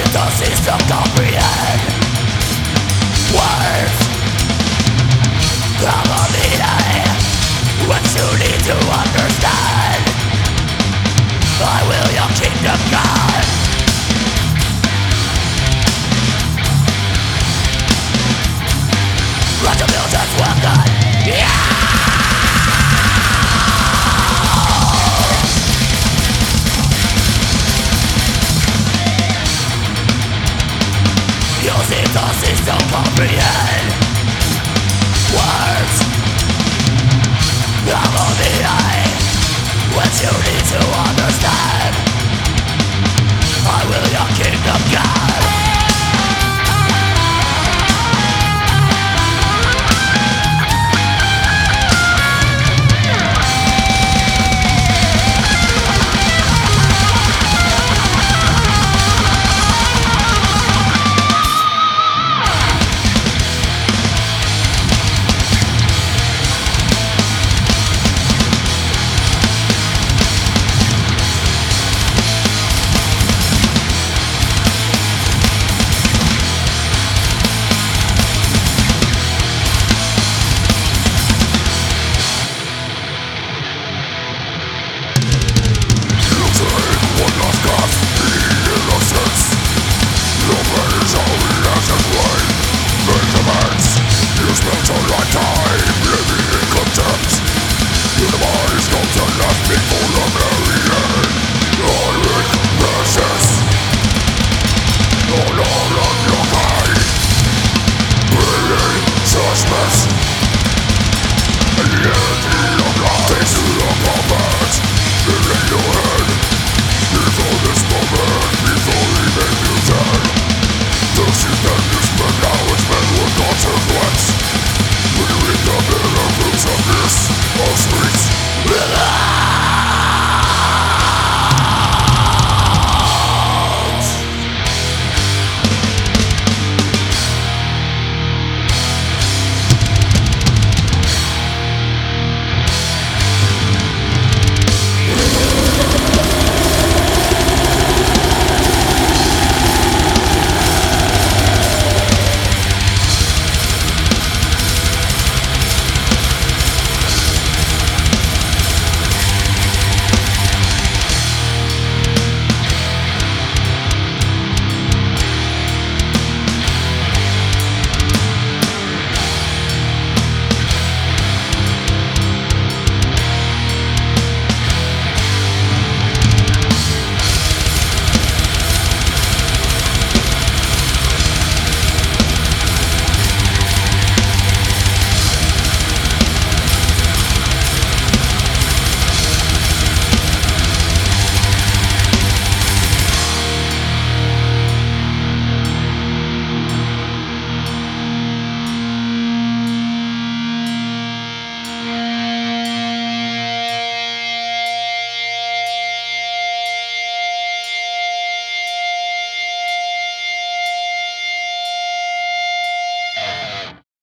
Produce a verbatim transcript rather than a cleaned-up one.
cease to comprehend words have a meaning what you need to understand. I will your kingdom come. Let the builders welcome. Yeah! You seem to cease to comprehend words have a meaning what you need to understand. I will your kingdom come. Time, living in contempt. You the body's got to left me